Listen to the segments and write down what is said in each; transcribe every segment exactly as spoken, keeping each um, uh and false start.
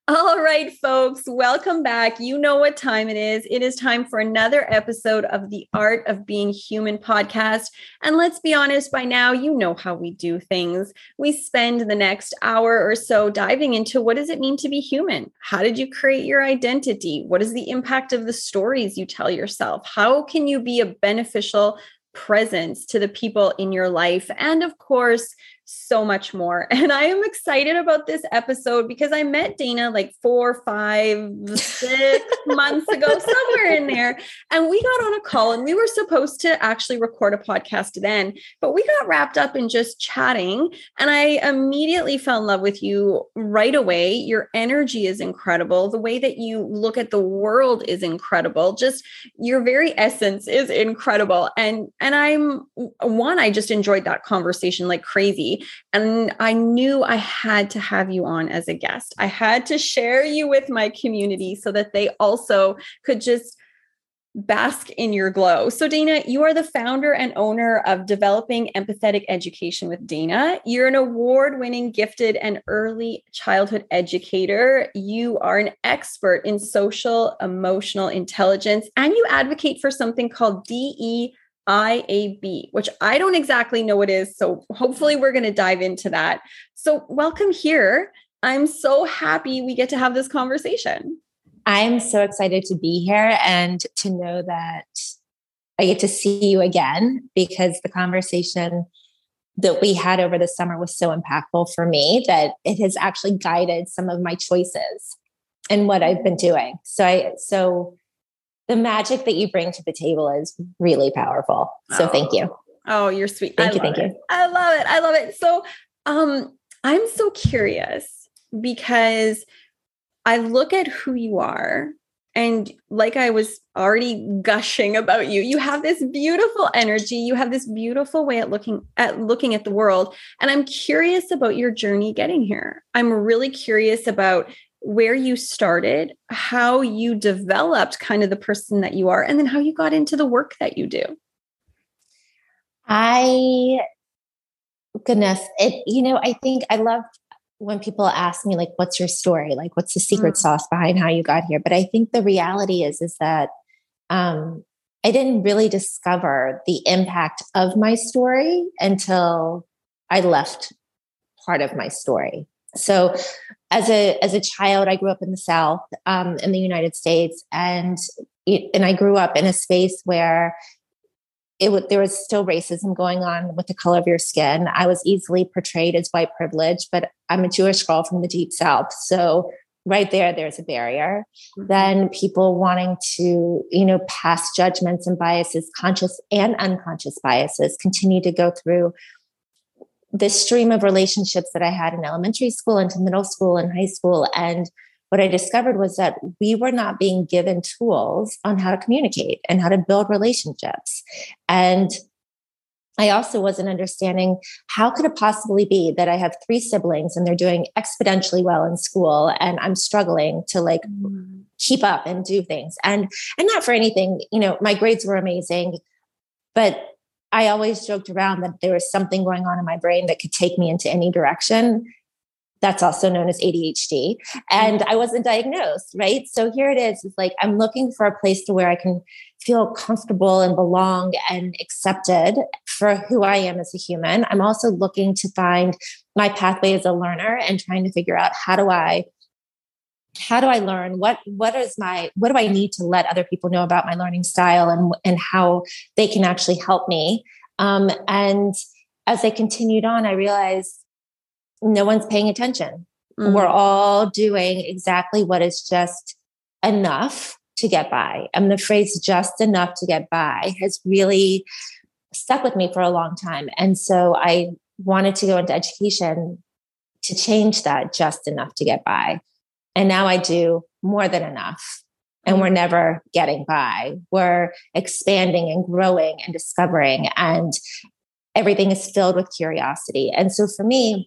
All right, folks, welcome back. You know what time it is. It is time for another episode of the Art of Being Human podcast. And let's be honest, by now, you know how we do things. We spend the next hour or so diving into what does it mean to be human? How did you create your identity? What is the impact of the stories you tell yourself? How can you be a beneficial presence to the people in your life? And of course, so much more. And I am excited about this episode because I met Dana like four, five, six months ago, somewhere in there. And we got on a call and we were supposed to actually record a podcast then, but we got wrapped up in just chatting. And I immediately fell in love with you right away. Your energy is incredible. The way that you look at the world is incredible. Just your very essence is incredible. And, and I'm one, I just enjoyed that conversation like crazy. And I knew I had to have you on as a guest. I had to share you with my community so that they also could just bask in your glow. So Dana, you are the founder and owner of Developing Empathetic Education with Dana. You're an award-winning gifted and early childhood educator. You are an expert in social emotional intelligence, and you advocate for something called D E I A B, which I don't exactly know what it is. So hopefully we're going to dive into that. So welcome here. I'm so happy we get to have this conversation. I'm so excited to be here and to know that I get to see you again, because the conversation that we had over the summer was so impactful for me that it has actually guided some of my choices and what I've been doing. So I, so the magic that you bring to the table is really powerful. So oh. thank you. Oh, you're sweet. Thank I you. Thank it. you. I love it. I love it. So um, I'm so curious because I look at who you are, and like I was already gushing about you, you have this beautiful energy. You have this beautiful way at looking at looking at the world. And I'm curious about your journey getting here. I'm really curious about where you started, how you developed kind of the person that you are, and then how you got into the work that you do. I, goodness, it, you know, I think I love when people ask me, like, what's your story? Like, what's the secret mm. sauce behind how you got here? But I think the reality is, is that um, I didn't really discover the impact of my story until I left part of my story. So as a, as a child, I grew up in the South, um, in the United States. And, it, and I grew up in a space where it w- there was still racism going on with the color of your skin. I was easily portrayed as white privilege, but I'm a Jewish girl from the deep South. So right there, there's a barrier. Mm-hmm. Then people wanting to, you know, pass judgments and biases, conscious and unconscious biases, continue to go through this stream of relationships that I had in elementary school into middle school and high school. And what I discovered was that we were not being given tools on how to communicate and how to build relationships. And I also wasn't understanding, how could it possibly be that I have three siblings and they're doing exponentially well in school and I'm struggling to like mm. keep up and do things. And, and not for anything, you know, my grades were amazing, but I always joked around that there was something going on in my brain that could take me into any direction. That's also known as A D H D. And I wasn't diagnosed, right? So here it is. It's like, I'm looking for a place to where I can feel comfortable and belong and accepted for who I am as a human. I'm also looking to find my pathway as a learner and trying to figure out, how do I, how do I learn? What, what is my, what do I need to let other people know about my learning style and, and how they can actually help me? Um, and as I continued on, I realized no one's paying attention. Mm. We're all doing exactly what is just enough to get by. And the phrase just enough to get by has really stuck with me for a long time. And so I wanted to go into education to change that just enough to get by. And now I do more than enough. And we're never getting by. We're expanding and growing and discovering, and everything is filled with curiosity. And so for me,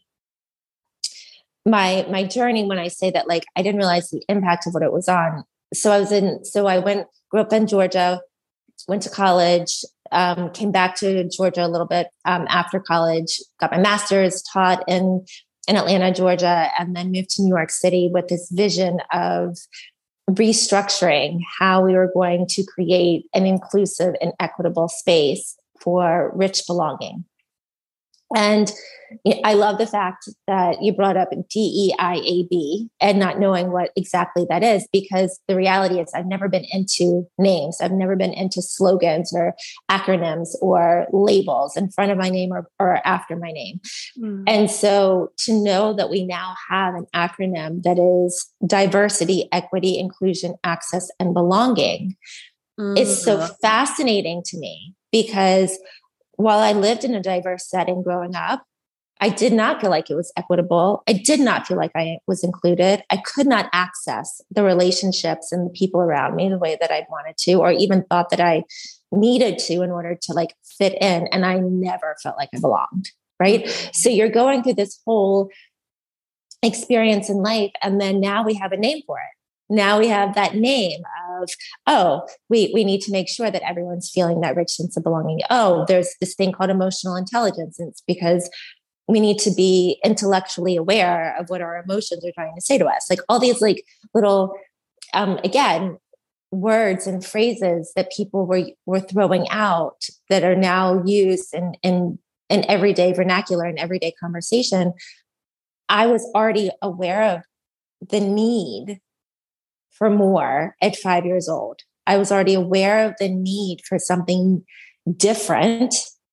my my journey, when I say that, like, I didn't realize the impact of what it was on. So I was in, so I went, grew up in Georgia, went to college, um, came back to Georgia a little bit um, after college, got my master's, taught in in Atlanta, Georgia, and then moved to New York City with this vision of restructuring how we were going to create an inclusive and equitable space for rich belonging. And I love the fact that you brought up D E I A B and not knowing what exactly that is, because the reality is I've never been into names. I've never been into slogans or acronyms or labels in front of my name or, or after my name. Mm. And so to know that we now have an acronym that is diversity, equity, inclusion, access, and belonging mm. is so fascinating to me, because while I lived in a diverse setting growing up, I did not feel like it was equitable. I did not feel like I was included. I could not access the relationships and the people around me the way that I'd wanted to, or even thought that I needed to in order to like fit in. And I never felt like I belonged, right? So you're going through this whole experience in life. And then now we have a name for it. Now we have that name of, oh, we, we need to make sure that everyone's feeling that rich sense of belonging. Oh, there's this thing called emotional intelligence. It's because we need to be intellectually aware of what our emotions are trying to say to us. Like all these like little, um, again, words and phrases that people were, were throwing out that are now used in, in, in everyday vernacular and everyday conversation. I was already aware of the need for more at five years old. I was already aware of the need for something different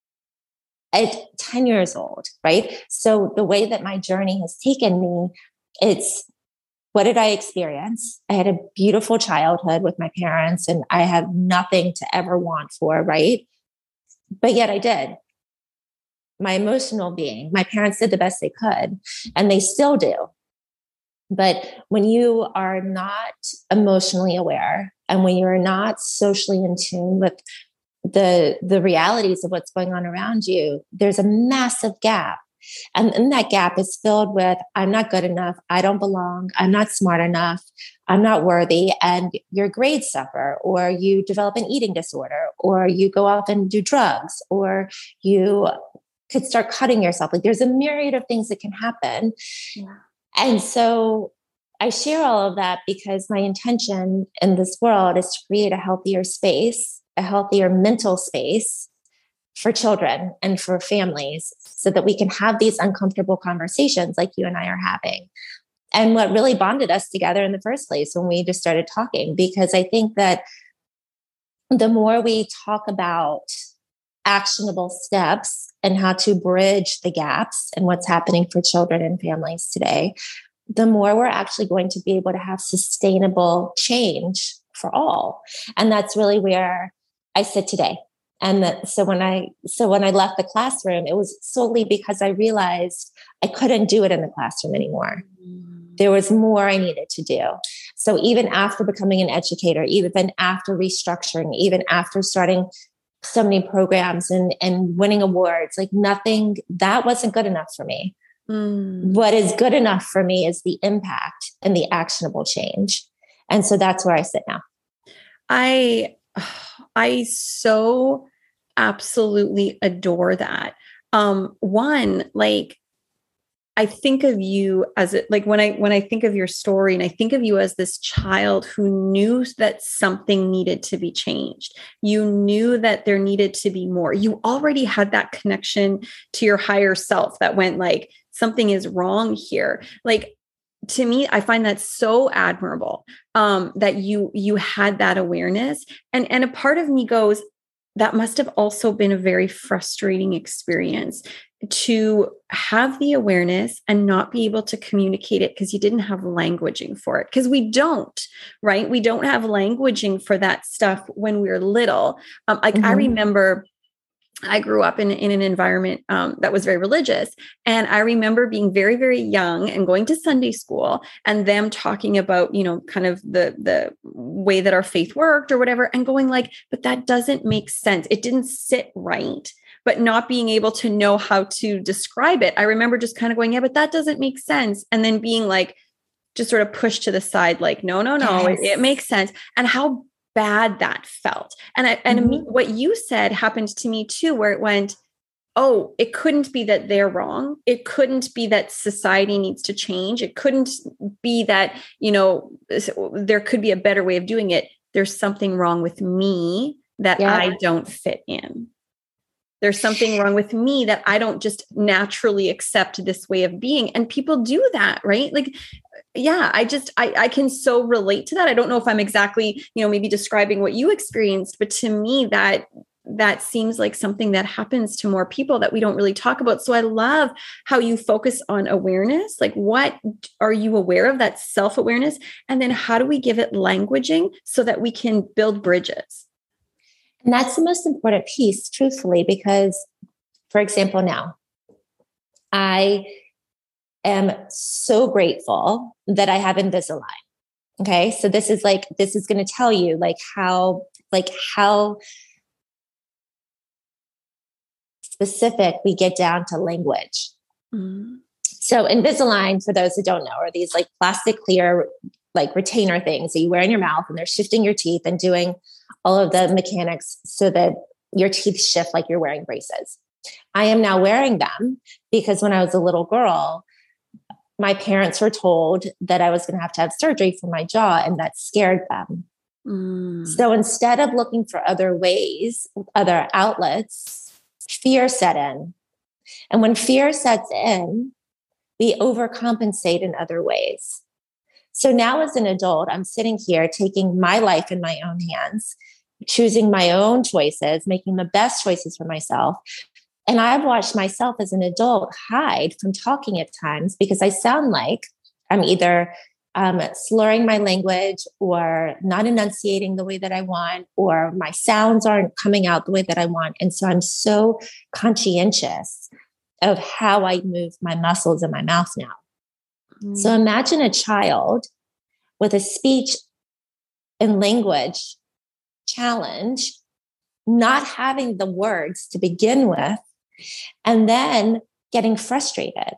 at ten years old, right? So the way that my journey has taken me, it's what did I experience? I had a beautiful childhood with my parents and I have nothing to ever want for, right? But yet I did. My emotional being, my parents did the best they could, and they still do. But when you are not emotionally aware and when you're not socially in tune with the, the realities of what's going on around you, there's a massive gap. And, and that gap is filled with, I'm not good enough. I don't belong. I'm not smart enough. I'm not worthy. And your grades suffer, or you develop an eating disorder, or you go off and do drugs, or you could start cutting yourself. Like there's a myriad of things that can happen. Yeah. And so I share all of that because my intention in this world is to create a healthier space, a healthier mental space for children and for families so that we can have these uncomfortable conversations like you and I are having. And what really bonded us together in the first place when we just started talking, because I think that the more we talk about actionable steps and how to bridge the gaps and what's happening for children and families today, the more we're actually going to be able to have sustainable change for all. And that's really where I sit today. And the, so when I, so when I left the classroom, it was solely because I realized I couldn't do it in the classroom anymore. There was more I needed to do. So even after becoming an educator, even after restructuring, even after starting so many programs and, and winning awards, like nothing, that wasn't good enough for me. Mm. What is good enough for me is the impact and the actionable change. And so that's where I sit now. I, I so absolutely adore that. Um, one, like, I think of you as a, like when I, when I think of your story and I think of you as this child who knew that something needed to be changed. You knew that there needed to be more. You already had that connection to your higher self that went like, something is wrong here. Like, to me, I find that so admirable, um, that you, you had that awareness. And, and a part of me goes, that must have also been a very frustrating experience to have the awareness and not be able to communicate it because you didn't have languaging for it. Because we don't, right? We don't have languaging for that stuff when we're little. Um, like mm-hmm. I remember I grew up in, in an environment um, that was very religious. And I remember being very, very young and going to Sunday school and them talking about, you know, kind of the, the way that our faith worked or whatever, and going like, but that doesn't make sense. It didn't sit right, but not being able to know how to describe it. I remember just kind of going, yeah, but that doesn't make sense. And then being like, just sort of pushed to the side, like, no, no, no, yes. it, it makes sense. And how bad that felt. And I, and mm-hmm. what you said happened to me too, where it went, oh, it couldn't be that they're wrong. It couldn't be that society needs to change. It couldn't be that, you know, there could be a better way of doing it. There's something wrong with me that Yeah. I don't fit in. There's something wrong with me that I don't just naturally accept this way of being. And people do that, right? Like, yeah, I just, I, I can so relate to that. I don't know if I'm exactly, you know, maybe describing what you experienced, but to me, that that seems like something that happens to more people that we don't really talk about. So I love how you focus on awareness. Like, what are you aware of? That self-awareness. And then how do we give it languaging so that we can build bridges? And that's the most important piece, truthfully, because, for example, now I am so grateful that I have Invisalign. Okay. So this is like, this is going to tell you like how, like how specific we get down to language. Mm. So Invisalign, for those who don't know, are these like plastic clear, like retainer things that you wear in your mouth, and they're shifting your teeth and doing all of the mechanics so that your teeth shift like you're wearing braces. I am now wearing them because when I was a little girl, my parents were told that I was going to have to have surgery for my jaw, and that scared them. Mm. So instead of looking for other ways, other outlets, fear set in. And when fear sets in, we overcompensate in other ways. So now as an adult, I'm sitting here taking my life in my own hands, choosing my own choices, making the best choices for myself. And I've watched myself as an adult hide from talking at times because I sound like I'm either um, slurring my language or not enunciating the way that I want, or my sounds aren't coming out the way that I want. And so I'm so conscientious of how I move my muscles in my mouth now. Mm. So imagine a child with a speech and language challenge, not having the words to begin with, and then getting frustrated.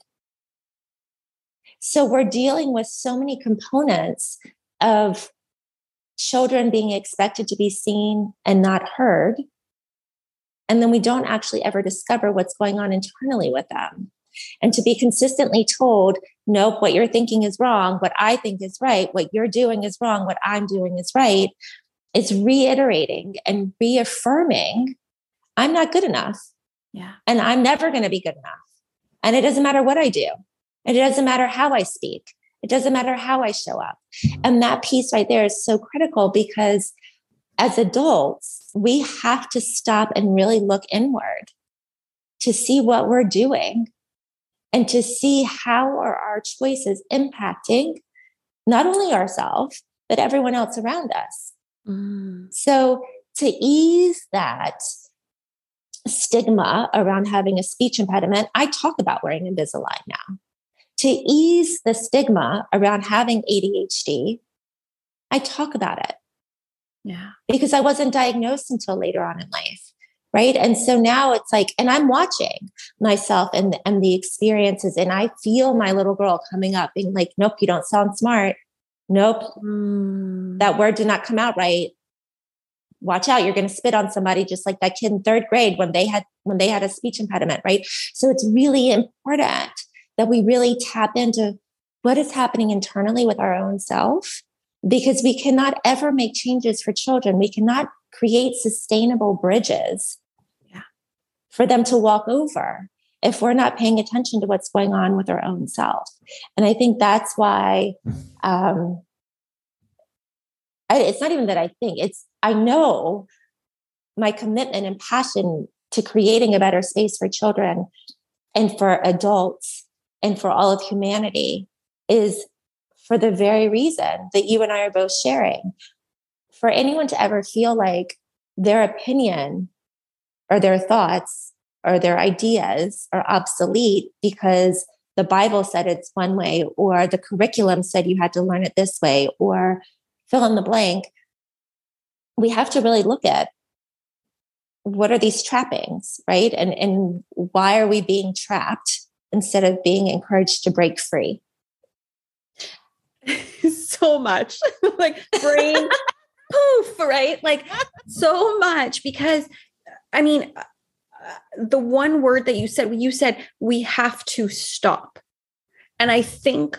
So we're dealing with so many components of children being expected to be seen and not heard. And then we don't actually ever discover what's going on internally with them. And to be consistently told, nope, what you're thinking is wrong, what I think is right, what you're doing is wrong, what I'm doing is right, it's reiterating and reaffirming, I'm not good enough. Yeah. And I'm never going to be good enough. And it doesn't matter what I do. And it doesn't matter how I speak. It doesn't matter how I show up. And that piece right there is so critical because as adults, we have to stop and really look inward to see what we're doing and to see how are our choices impacting not only ourselves, but everyone else around us. Mm. So to ease that stigma around having a speech impediment, I talk about wearing Invisalign now. To ease the stigma around having A D H D, I talk about it. Yeah. Because I wasn't diagnosed until later on in life. Right. And so now it's like, and I'm watching myself and, and the experiences, and I feel my little girl coming up being like, nope, you don't sound smart. Nope. Mm. That word did not come out right. Watch out. You're going to spit on somebody just like that kid in third grade when they had, when they had a speech impediment. Right. So it's really important that we really tap into what is happening internally with our own self, because we cannot ever make changes for children. We cannot create sustainable bridges yeah. for them to walk over if we're not paying attention to what's going on with our own self. And I think that's why um, I, it's not even that I think, it's, I know my commitment and passion to creating a better space for children and for adults and for all of humanity is for the very reason that you and I are both sharing. For anyone to ever feel like their opinion or their thoughts or their ideas are obsolete because the Bible said it's one way, or the curriculum said you had to learn it this way, or fill in the blank, we have to really look at what are these trappings, right? And, and why are we being trapped instead of being encouraged to break free? So much like brain poof, right? Like so much, because I mean, the one word that you said, you said, we have to stop. And I think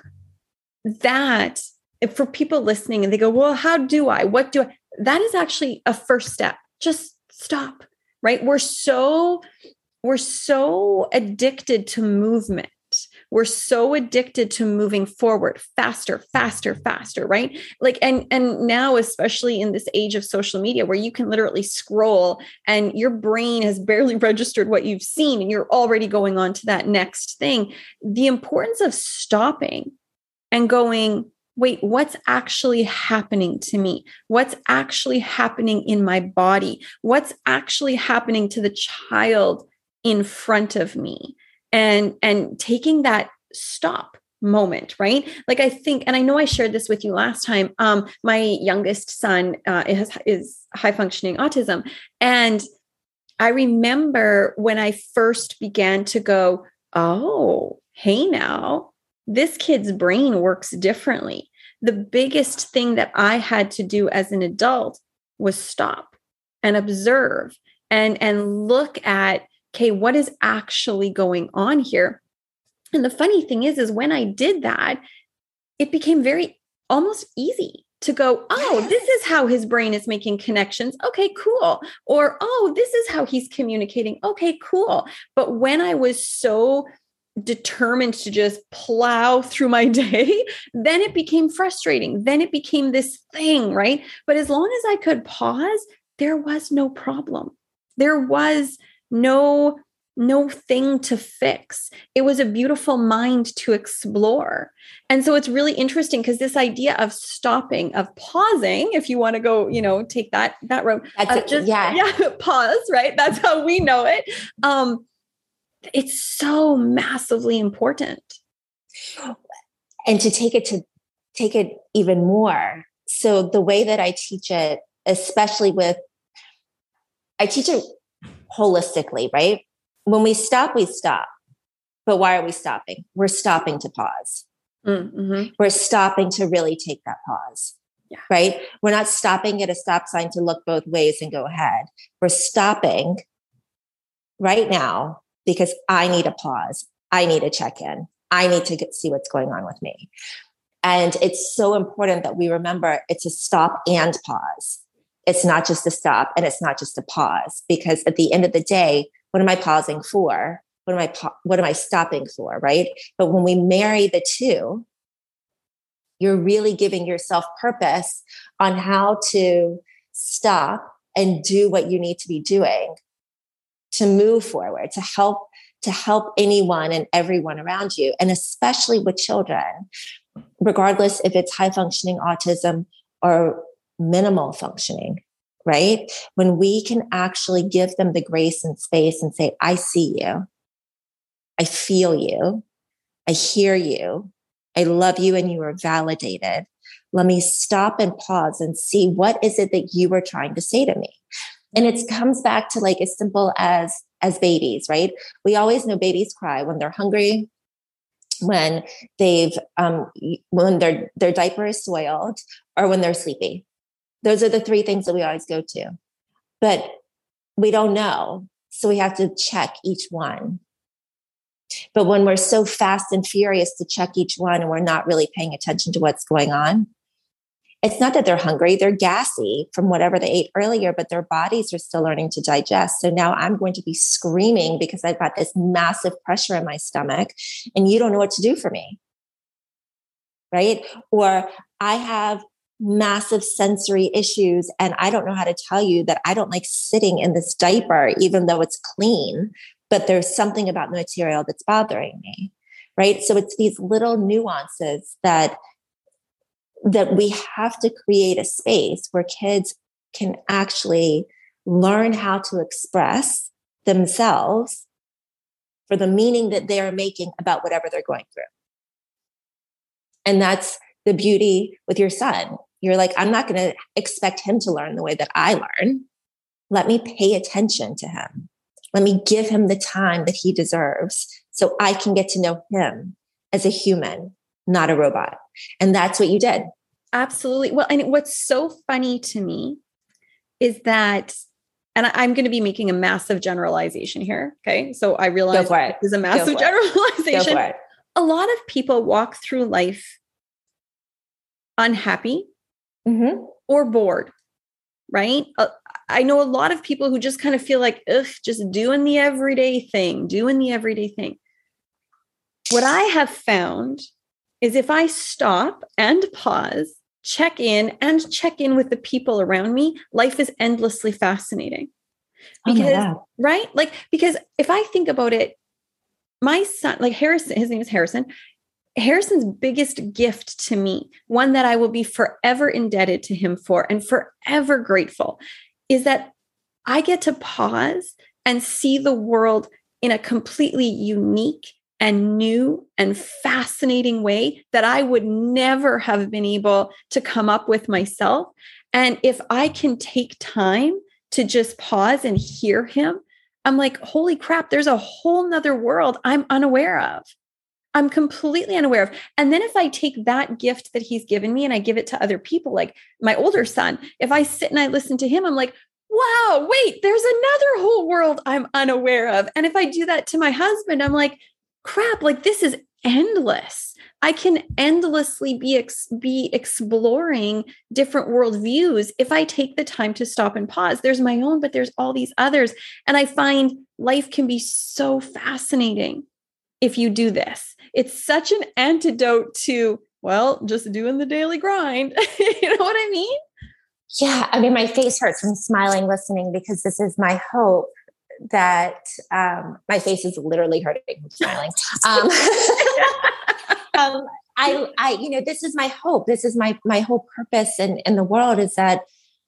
that if for people listening and they go, well, how do I, what do I, that is actually a first step. Just stop, right? We're so, we're so addicted to movement. We're so addicted to moving forward faster, faster, faster, right? Like, and, and now, especially in this age of social media where you can literally scroll and your brain has barely registered what you've seen and you're already going on to that next thing. The importance of stopping and going, wait, what's actually happening to me? What's actually happening in my body? What's actually happening to the child in front of me? And, and taking that stop moment, right? Like I think, and I know I shared this with you last time, um, my youngest son uh, has, is high functioning autism. And I remember when I first began to go, oh, hey now, this kid's brain works differently. The biggest thing that I had to do as an adult was stop and observe and, and look at, okay, what is actually going on here? And the funny thing is, is when I did that, it became very almost easy to go, oh, this is how his brain is making connections. Okay, cool. Or, oh, this is how he's communicating. Okay, cool. But when I was so determined to just plow through my day, then it became frustrating. Then it became this thing, right? But as long as I could pause, there was no problem. There was no, no thing to fix. It was a beautiful mind to explore. And so it's really interesting because this idea of stopping, of pausing, if you want to go, you know, take that, that road, That's uh, it. just Yeah. yeah, pause, right? That's how we know it. Um, it's so massively important. And to take it to take it even more. So the way that I teach it, especially with, I teach it holistically, right? When we stop, we stop. But why are we stopping? We're stopping to pause. Mm-hmm. We're stopping to really take that pause, yeah. right? We're not stopping at a stop sign to look both ways and go ahead. We're stopping right now because I need a pause. I need a check-in. I need to get, see what's going on with me. And it's so important that we remember it's a stop and pause. It's not just a stop and it's not just a pause, because at the end of the day, what am I pausing for? What am I, pa- what am I stopping for? Right. But when we marry the two, you're really giving yourself purpose on how to stop and do what you need to be doing to move forward, to help, to help anyone and everyone around you. And especially with children, regardless if it's high functioning autism or minimal functioning, right? When we can actually give them the grace and space and say, I see you, I feel you, I hear you, I love you, and you are validated. Let me stop and pause and see, what is it that you were trying to say to me? And it comes back to like as simple as, as babies, right? We always know babies cry when they're hungry, when they've, um, when their, their diaper is soiled, or when they're sleepy. Those are the three things that we always go to, but we don't know. So we have to check each one. But when we're so fast and furious to check each one and we're not really paying attention to what's going on, it's not that they're hungry, they're gassy from whatever they ate earlier, but their bodies are still learning to digest. So now I'm going to be screaming because I've got this massive pressure in my stomach and you don't know what to do for me, right? Or I have massive sensory issues and I don't know how to tell you that I don't like sitting in this diaper, even though it's clean, but there's something about the material that's bothering me, right? So it's these little nuances that that we have to create a space where kids can actually learn how to express themselves for the meaning that they're making about whatever they're going through. And that's the beauty with your son. You're like, I'm not going to expect him to learn the way that I learn. Let me pay attention to him. Let me give him the time that he deserves so I can get to know him as a human, not a robot. And that's what you did. Absolutely. Well, and what's so funny to me is that and I'm going to be making a massive generalization here. Okay. So I realize this is a massive generalization. A lot of people walk through life unhappy mm-hmm. or bored, right? Uh, I know a lot of people who just kind of feel like, ugh, just doing the everyday thing, doing the everyday thing. What I have found is if I stop and pause, check in and check in with the people around me, life is endlessly fascinating. Because, oh right? Like, because if I think about it, my son, like Harrison, his name is Harrison. Harrison's biggest gift to me, one that I will be forever indebted to him for and forever grateful, is that I get to pause and see the world in a completely unique and new and fascinating way that I would never have been able to come up with myself. And if I can take time to just pause and hear him, I'm like, holy crap, there's a whole nother world I'm unaware of. I'm completely unaware of. And then if I take that gift that he's given me and I give it to other people, like my older son, if I sit and I listen to him, I'm like, wow, wait, there's another whole world I'm unaware of. And if I do that to my husband, I'm like, crap, like this is endless. I can endlessly be, ex- be exploring different worldviews if I take the time to stop and pause. There's my own, but there's all these others. And I find life can be so fascinating if you do this. It's such an antidote to, well, just doing the daily grind. You know what I mean? Yeah. I mean, my face hurts from smiling, listening, because this is my hope that um, my face is literally hurting from smiling. Um, um, I, I, you know, this is my hope. This is my, my whole purpose in, in the world is that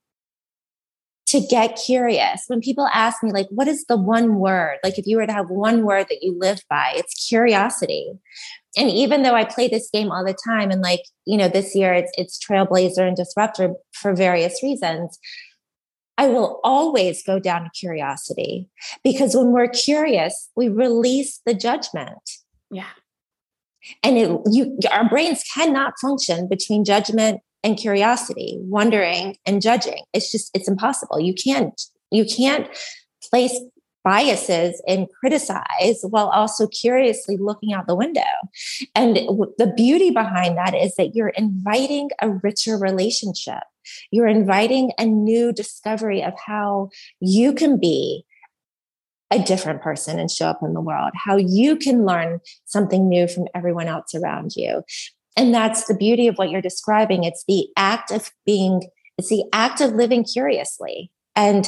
to get curious. When people ask me, like, what is the one word? Like, if you were to have one word that you live by, it's curiosity. And even though I play this game all the time, and like, you know, this year it's, it's Trailblazer and Disruptor for various reasons, I will always go down to curiosity, because when we're curious, we release the judgment. Yeah. And it, you, our brains cannot function between judgment and curiosity, wondering and judging. It's just, it's impossible. You can't, you can't place biases and criticize while also curiously looking out the window. And the beauty behind that is that you're inviting a richer relationship. You're inviting a new discovery of how you can be a different person and show up in the world, how you can learn something new from everyone else around you. And that's the beauty of what you're describing. It's the act of being, it's the act of living curiously. And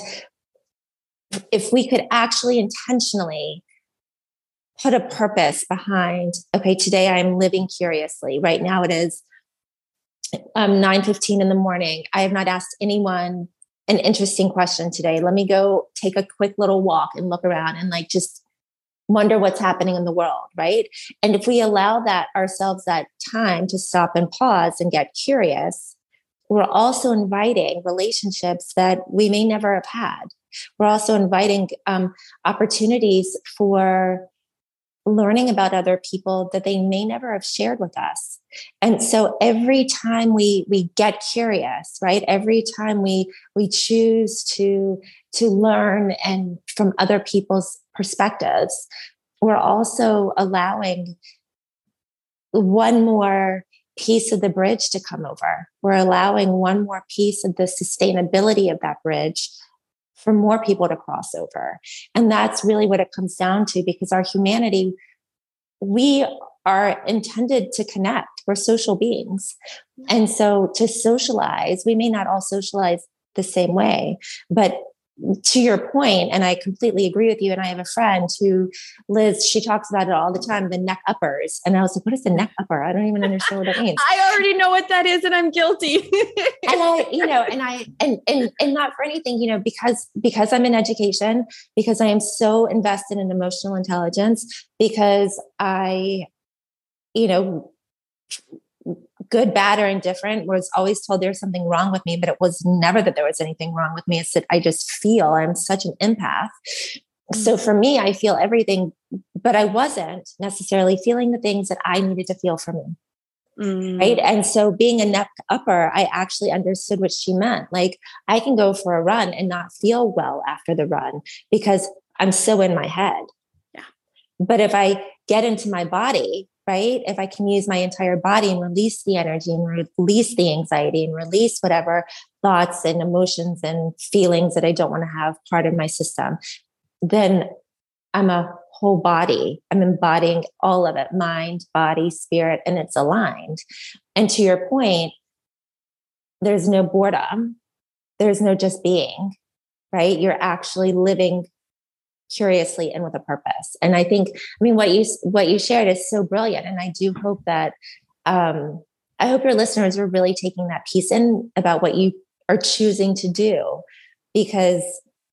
if we could actually intentionally put a purpose behind, okay, today I'm living curiously. Right now it is um, nine fifteen in the morning. I have not asked anyone an interesting question today. Let me go take a quick little walk and look around and like just wonder what's happening in the world, right? And if we allow that ourselves that time to stop and pause and get curious, we're also inviting relationships that we may never have had. We're also inviting um, opportunities for learning about other people that they may never have shared with us. And so every time we we get curious, right? Every time we we choose to to learn and from other people's perspectives, we're also allowing one more piece of the bridge to come over. We're allowing one more piece of the sustainability of that bridge for more people to cross over. And that's really what it comes down to, because our humanity, we are intended to connect. We're social beings. And so to socialize, we may not all socialize the same way, but to your point, and I completely agree with you. And I have a friend who, Liz, she talks about it all the time, the neck uppers. And I was like, what is the neck upper? I don't even understand what it means. I already know what that is and I'm guilty. And I, you know, and I, and, and, and not for anything, you know, because, because I'm in education, because I am so invested in emotional intelligence, because I, you know, good, bad, or indifferent, was always told there's something wrong with me, but it was never that there was anything wrong with me. It's that I just feel, I'm such an empath. Mm-hmm. So for me, I feel everything, but I wasn't necessarily feeling the things that I needed to feel for me. Mm. Right. And so being a neck upper, I actually understood what she meant. Like I can go for a run and not feel well after the run because I'm so in my head. Yeah. But if I get into my body, right, if I can use my entire body and release the energy and release the anxiety and release whatever thoughts and emotions and feelings that I don't want to have part of my system, then I'm a whole body. I'm embodying all of it, mind, body, spirit, and it's aligned. And to your point, there's no boredom. There's no just being, right? You're actually living curiously and with a purpose. And I think, I mean, what you, what you shared is so brilliant. And I do hope that, um, I hope your listeners are really taking that piece in about what you are choosing to do, because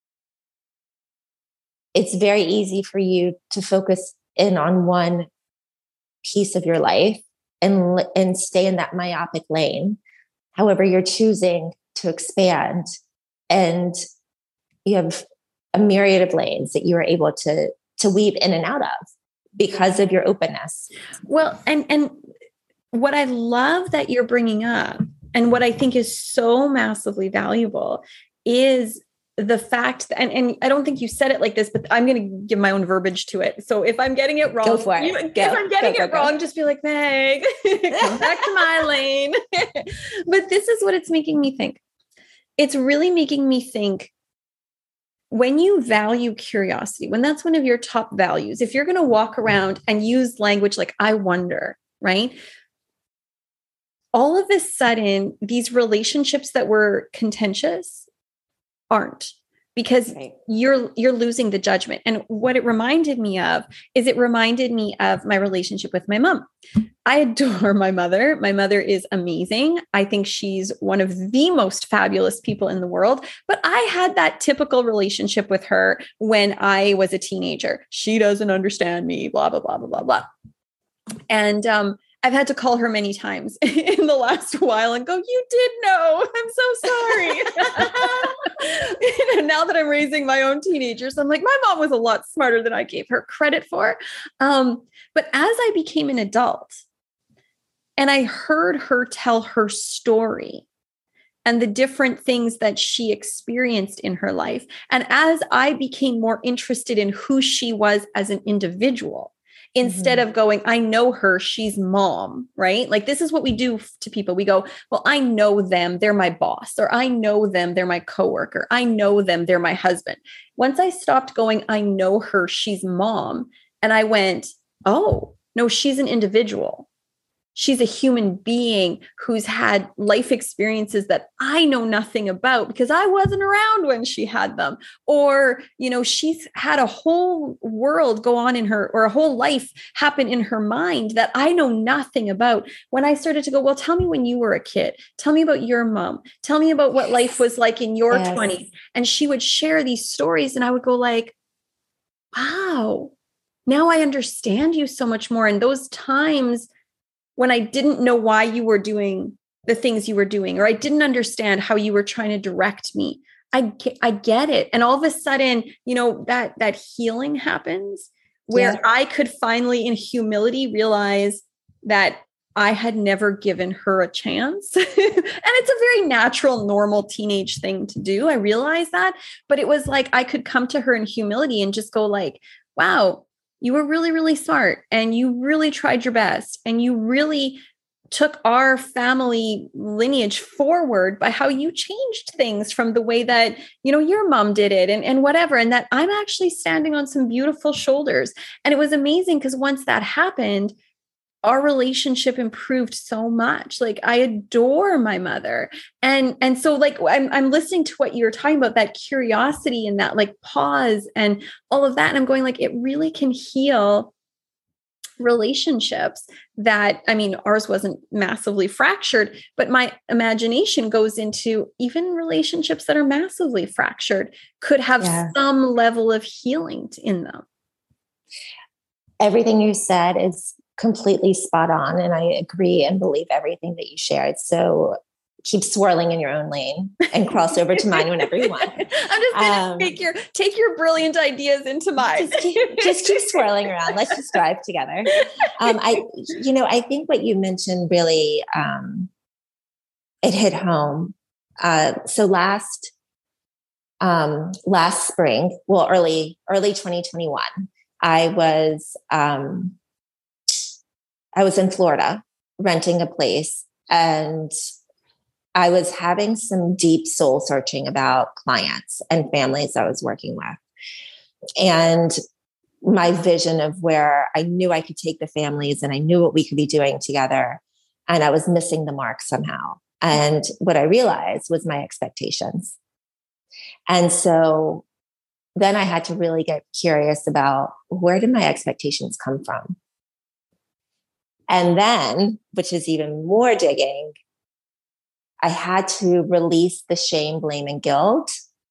it's very easy for you to focus in on one piece of your life and, and stay in that myopic lane. However, you're choosing to expand, and you have a myriad of lanes that you are able to, to weave in and out of because of your openness. Well, and, and what I love that you're bringing up, and what I think is so massively valuable, is the fact that, and, and I don't think you said it like this, but I'm going to give my own verbiage to it. So if I'm getting it wrong, go for it. You, go, if I'm getting go, it go, wrong, go. just be like, Meg, come back to my lane. But this is what it's making me think. It's really making me think, when you value curiosity, when that's one of your top values, if you're going to walk around and use language like, I wonder, right? All of a sudden, these relationships that were contentious aren't, because right. you're you're losing the judgment. And what it reminded me of is it reminded me of my relationship with my mom. I adore my mother. My mother is amazing. I think she's one of the most fabulous people in the world. But I had that typical relationship with her when I was a teenager. She doesn't understand me, blah, blah, blah, blah, blah, blah. And um, I've had to call her many times in the last while and go, you did know. I'm so sorry. You know, now that I'm raising my own teenagers, I'm like, my mom was a lot smarter than I gave her credit for. Um, but as I became an adult and I heard her tell her story and the different things that she experienced in her life, and as I became more interested in who she was as an individual, instead mm-hmm. of going, I know her, she's mom, right? Like, this is what we do to people. We go, well, I know them, they're my boss, or I know them, they're my coworker. I know them, they're my husband. Once I stopped going, I know her, she's mom. And I went, oh, no, she's an individual. She's a human being who's had life experiences that I know nothing about because I wasn't around when she had them. Or, you know, she's had a whole world go on in her, or a whole life happen in her mind that I know nothing about. When I started to go, well, tell me when you were a kid. Tell me about your mom. Tell me about what life was like in your yes. twenties. And she would share these stories and I would go like, wow, now I understand you so much more. And those times when I didn't know why you were doing the things you were doing, or I didn't understand how you were trying to direct me, I, I get it. And all of a sudden, you know, that, that healing happens where yeah. I could finally in humility realize that I had never given her a chance. And it's a very natural, normal teenage thing to do. I realize that, but it was like, I could come to her in humility and just go like, wow, you were really, really smart and you really tried your best and you really took our family lineage forward by how you changed things from the way that, you know, your mom did it and, and whatever. And that I'm actually standing on some beautiful shoulders. And it was amazing because once that happened, our relationship improved so much. Like, I adore my mother. And, and so like, I'm, I'm listening to what you're talking about, that curiosity and that like pause and all of that. And I'm going like, it really can heal relationships that, I mean, ours wasn't massively fractured, but my imagination goes into even relationships that are massively fractured could have yeah. some level of healing in them. Everything you said is completely spot on. And I agree and believe everything that you shared. So keep swirling in your own lane and cross over to mine whenever you want. I'm just going to um, take your, take your brilliant ideas into mine. Just keep, just keep swirling around. Let's just drive together. Um, I, you know, I think what you mentioned really, um, it hit home. Uh, so last, um, last spring, well, early, early twenty twenty-one, I was, um, I was in Florida renting a place, and I was having some deep soul searching about clients and families I was working with. And my vision of where I knew I could take the families and I knew what we could be doing together. And I was missing the mark somehow. And what I realized was my expectations. And so then I had to really get curious about, where did my expectations come from? And then, which is even more digging, I had to release the shame, blame, and guilt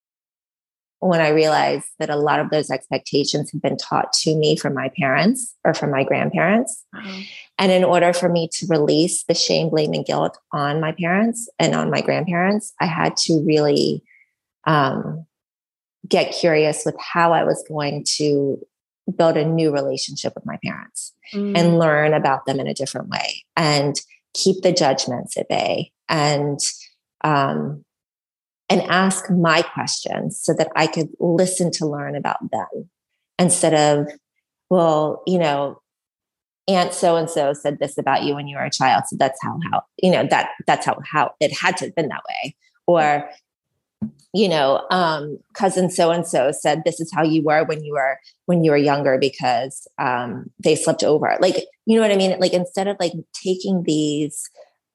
when I realized that a lot of those expectations had been taught to me from my parents or from my grandparents. Wow. And in order for me to release the shame, blame, and guilt on my parents and on my grandparents, I had to really um, get curious with how I was going to build a new relationship with my parents mm. and learn about them in a different way and keep the judgments at bay and um, and ask my questions so that I could listen to learn about them instead of, well, you know, Aunt so-and-so said this about you when you were a child. So that's how, how, you know, that that's how, how it had to have been that way. Or, you know, um, cousin so-and-so said, this is how you were when you were, when you were younger because um, they slept over. Like, you know what I mean? Like, instead of like taking these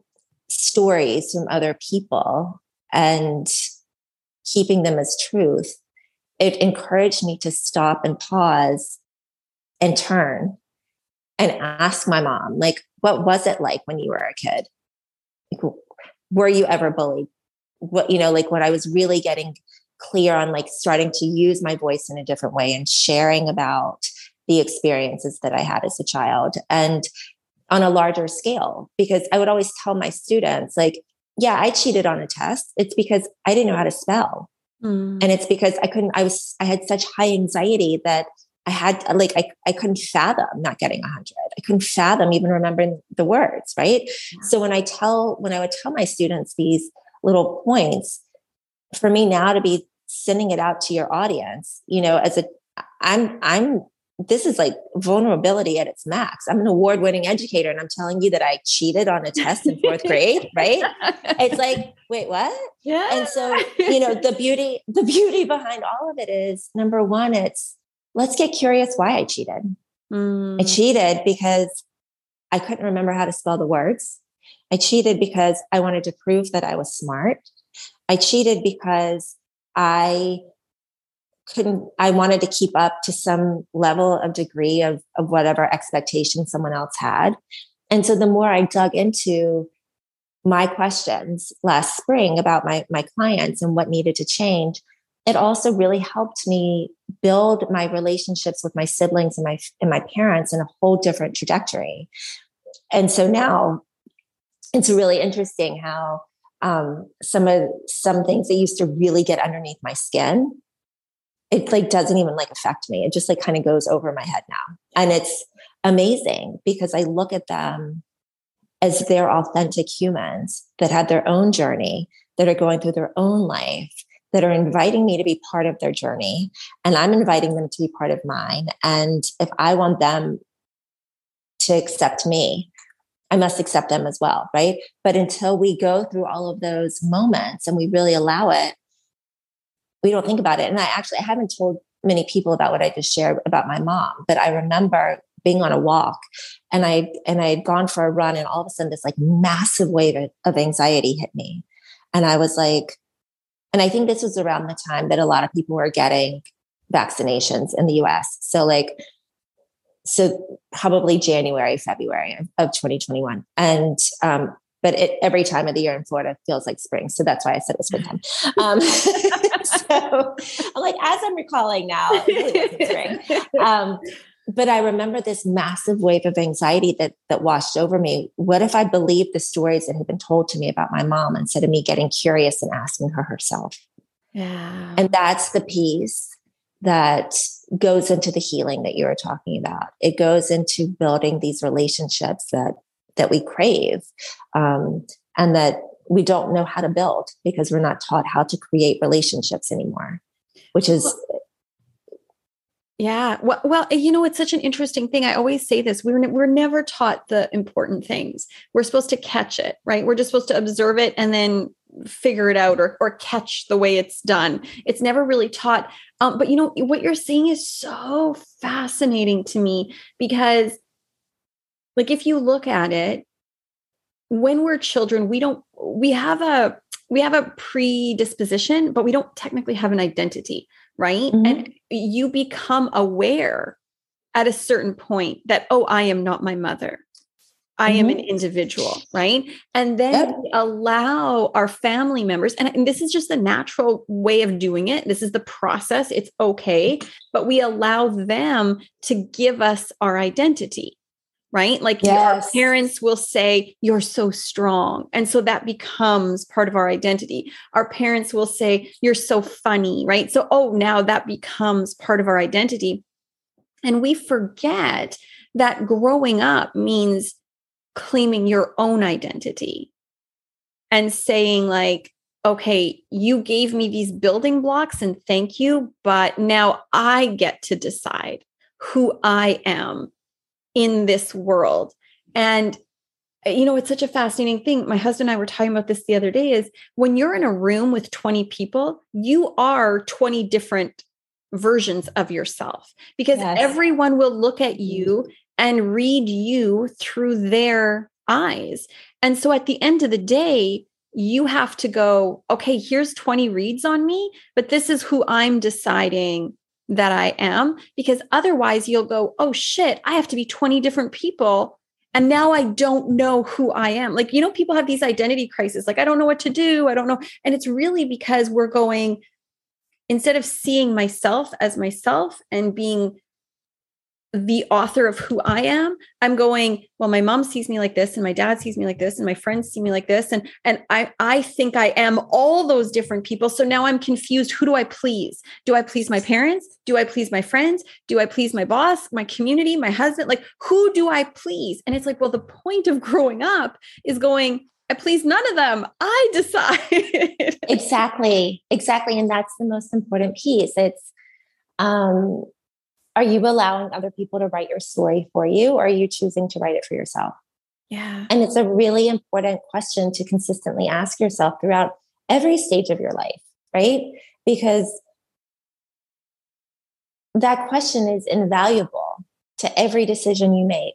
stories from other people and keeping them as truth, it encouraged me to stop and pause and turn and ask my mom, like, what was it like when you were a kid? Like, were you ever bullied? What, you know, like when I was really getting clear on like starting to use my voice in a different way and sharing about the experiences that I had as a child and on a larger scale, because I would always tell my students, like, yeah, I cheated on a test. It's because I didn't know how to spell. Mm. And it's because I couldn't, I was, I had such high anxiety that I had like, I, I couldn't fathom not getting a hundred. I couldn't fathom even remembering the words. Right. Yeah. So when I tell, when I would tell my students these little points, for me now to be sending it out to your audience, you know, as a, I'm, I'm, this is like vulnerability at its max. I'm an award-winning educator and I'm telling you that I cheated on a test in fourth grade, right? It's like, wait, what? Yeah. And so, you know, the beauty, the beauty behind all of it is, number one, it's, let's get curious why I cheated. Mm. I cheated because I couldn't remember how to spell the words. I cheated because I wanted to prove that I was smart. I cheated because I couldn't, I wanted to keep up to some level of degree of, of whatever expectation someone else had. And so the more I dug into my questions last spring about my, my clients and what needed to change, it also really helped me build my relationships with my siblings and my, and my parents in a whole different trajectory. And so now it's really interesting how um, some of some things that used to really get underneath my skin, it like doesn't even like affect me. It just like kind of goes over my head now. And it's amazing because I look at them as they're authentic humans that had their own journey, that are going through their own life, that are inviting me to be part of their journey. And I'm inviting them to be part of mine. And if I want them to accept me, I must accept them as well, right? But until we go through all of those moments and we really allow it, we don't think about it. And I actually, I haven't told many people about what I just shared about my mom, but I remember being on a walk and I, and I had gone for a run and all of a sudden this like massive wave of, of anxiety hit me. And I was like, and I think this was around the time that a lot of people were getting vaccinations in the U S. So like, so probably January, February of, of twenty twenty-one. And, um, but it, every time of the year in Florida feels like spring. So that's why I said it was springtime. Um, so I'm like, as I'm recalling now, it really wasn't spring. Um, but I remember this massive wave of anxiety that that washed over me. What if I believed the stories that had been told to me about my mom instead of me getting curious and asking her herself? Yeah. And that's the piece that goes into the healing that you were talking about. It goes into building these relationships that that we crave, um, and that we don't know how to build because we're not taught how to create relationships anymore, which is Yeah. Well, well, you know, it's such an interesting thing. I always say this, we're, we're never taught the important things. We're supposed to catch it, right? We're just supposed to observe it and then figure it out, or, or catch the way it's done. It's never really taught. Um, but you know, what you're saying is so fascinating to me, because like, if you look at it, when we're children, we don't, we have a, we have a predisposition, but we don't technically have an identity. Right. Mm-hmm. And you become aware at a certain point that, oh, I am not my mother. I mm-hmm. am an individual. Right. And then yep. we allow our family members, and, and this is just the natural way of doing it. This is the process. It's okay. But we allow them to give us our identity. Right? Like yes. our parents will say, you're so strong. And so that becomes part of our identity. Our parents will say, you're so funny, right? So, oh, now that becomes part of our identity. And we forget that growing up means claiming your own identity and saying like, okay, you gave me these building blocks and thank you, but now I get to decide who I am in this world. And, you know, it's such a fascinating thing. My husband and I were talking about this the other day, is when you're in a room with twenty people, you are twenty different versions of yourself, because yes. everyone will look at you and read you through their eyes. And so at the end of the day, you have to go, okay, here's twenty reads on me, but this is who I'm deciding that I am, because otherwise you'll go, oh shit, I have to be twenty different people. And now I don't know who I am. Like, you know, people have these identity crises. Like, I don't know what to do. I don't know. And it's really because we're going, instead of seeing myself as myself and being the author of who I am, I'm going, well, my mom sees me like this, and my dad sees me like this, and my friends see me like this. And, and I, I think I am all those different people. So now I'm confused. Who do I please? Do I please my parents? Do I please my friends? Do I please my boss, my community, my husband? Like, who do I please? And it's like, well, the point of growing up is going, I please none of them. I decide. Exactly. Exactly. And that's the most important piece. It's, um, are you allowing other people to write your story for you, or are you choosing to write it for yourself? Yeah. And it's a really important question to consistently ask yourself throughout every stage of your life, right? Because that question is invaluable to every decision you make.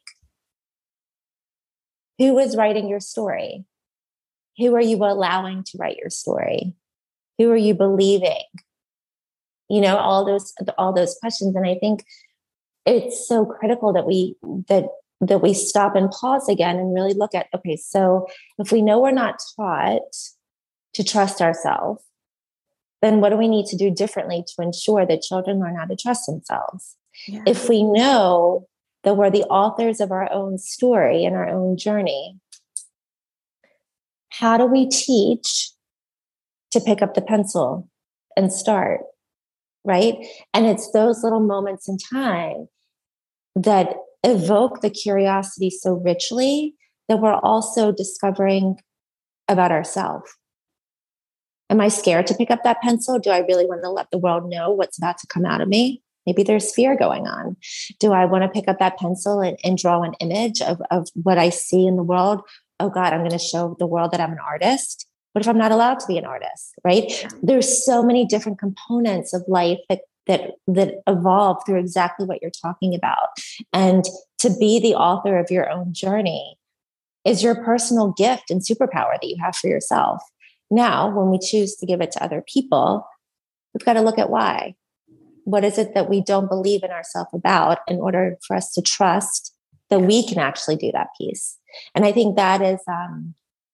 Who is writing your story? Who are you allowing to write your story? Who are you believing? You know, all those, all those questions. And I think it's so critical that we, that, that we stop and pause again and really look at, okay, so if we know we're not taught to trust ourselves, then what do we need to do differently to ensure that children learn how to trust themselves? Yeah. If we know that we're the authors of our own story and our own journey, how do we teach to pick up the pencil and start? Right. And it's those little moments in time that evoke the curiosity so richly that we're also discovering about ourselves. Am I scared to pick up that pencil? Do I really want to let the world know what's about to come out of me? Maybe there's fear going on. Do I want to pick up that pencil and, and draw an image of, of what I see in the world? Oh God, I'm going to show the world that I'm an artist. What if I'm not allowed to be an artist, right? There's so many different components of life that that that evolve through exactly what you're talking about. And to be the author of your own journey is your personal gift and superpower that you have for yourself. Now, when we choose to give it to other people, we've got to look at why. What is it that we don't believe in ourselves about in order for us to trust that we can actually do that piece? And I think that is... Um,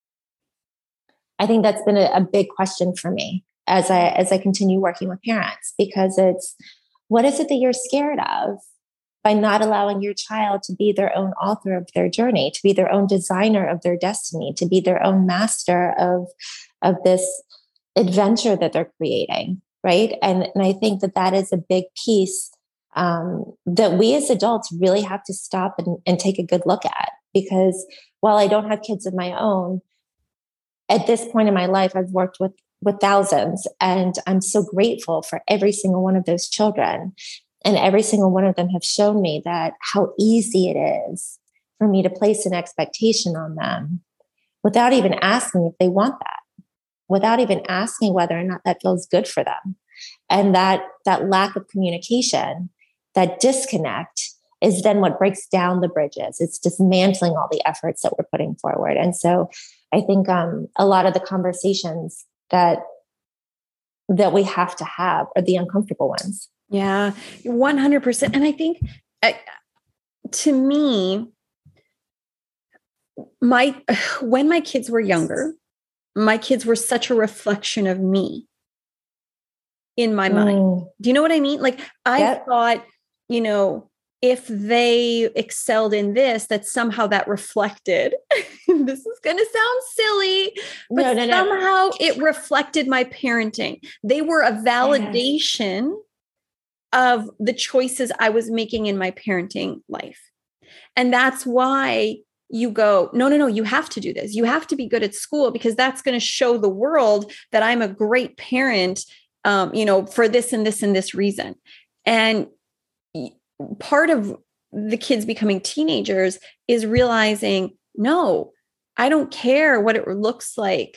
I think that's been a, a big question for me as I as I continue working with parents, because it's, what is it that you're scared of by not allowing your child to be their own author of their journey, to be their own designer of their destiny, to be their own master of, of this adventure that they're creating, right? And, and I think that that is a big piece um, that we as adults really have to stop and, and take a good look at. Because while I don't have kids of my own, at this point in my life, I've worked with, with thousands, and I'm so grateful for every single one of those children. And every single one of them have shown me that how easy it is for me to place an expectation on them without even asking if they want that, without even asking whether or not that feels good for them. And that, that lack of communication, that disconnect is then what breaks down the bridges. It's dismantling all the efforts that we're putting forward. And so I think um, a lot of the conversations that, that we have to have are the uncomfortable ones. Yeah, one hundred percent. And I think uh, to me, my, when my kids were younger, my kids were such a reflection of me in my mm. mind. Do you know what I mean? Like I yep. thought, you know, if they excelled in this, that somehow that reflected, this is going to sound silly, but no, no, somehow no. it reflected my parenting. They were a validation yes. of the choices I was making in my parenting life. And that's why you go, no, no, no, you have to do this. You have to be good at school because that's going to show the world that I'm a great parent, um, you know, for this and this and this reason. And part of the kids becoming teenagers is realizing, no, I don't care what it looks like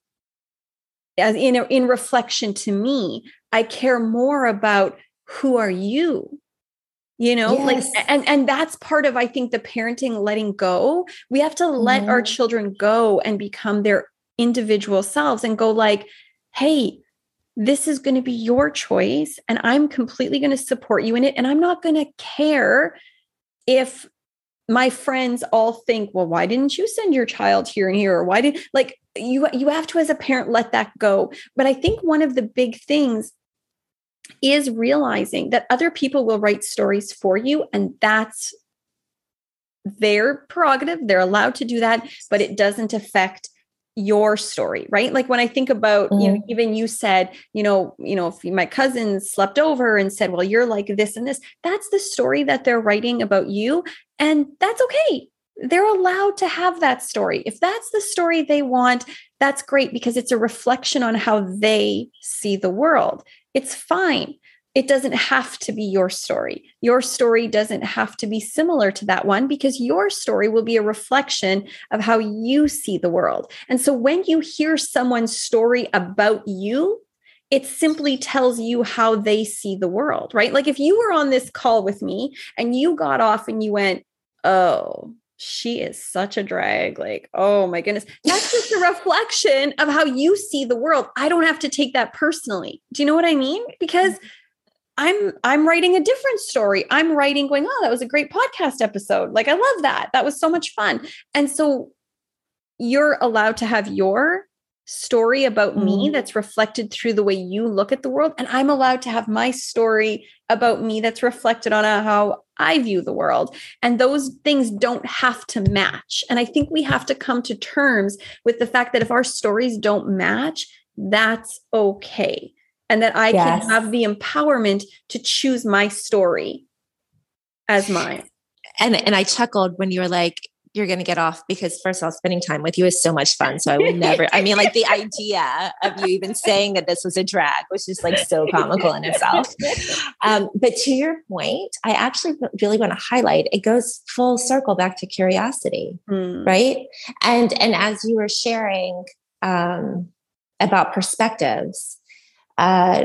as in, in reflection to me. I care more about who are you? You know, yes. like, and, and that's part of, I think, the parenting letting go. We have to let mm-hmm. our children go and become their individual selves and go like, hey, this is going to be your choice. And I'm completely going to support you in it. And I'm not going to care if my friends all think, well, why didn't you send your child here and here? Or why did like you, you have to, as a parent, let that go. But I think one of the big things is realizing that other people will write stories for you, and that's their prerogative. They're allowed to do that, but it doesn't affect your story, right? Like when I think about, mm. you know, even you said, you know, you know, if my cousins slept over and said, well, you're like this and this, that's the story that they're writing about you. And that's okay. They're allowed to have that story. If that's the story they want, that's great because it's a reflection on how they see the world. It's fine. It doesn't have to be your story. Your story doesn't have to be similar to that one because your story will be a reflection of how you see the world. And so when you hear someone's story about you, it simply tells you how they see the world, right? Like if you were on this call with me and you got off and you went, oh, she is such a drag. Like, oh my goodness. That's just a reflection of how you see the world. I don't have to take that personally. Do you know what I mean? Because I'm, I'm writing a different story. I'm writing going, oh, that was a great podcast episode. Like, I love that. That was so much fun. And so you're allowed to have your story about mm. me that's reflected through the way you look at the world. And I'm allowed to have my story about me that's reflected on how I view the world. And those things don't have to match. And I think we have to come to terms with the fact that if our stories don't match, that's okay. And that I yes. can have the empowerment to choose my story as mine. And and I chuckled when you were like, you're going to get off because first of all, spending time with you is so much fun. So I would never, I mean, like the idea of you even saying that this was a drag was just like so comical in itself. Um, but to your point, I actually really want to highlight, it goes full circle back to curiosity, mm. right? And, and as you were sharing um, about perspectives, uh,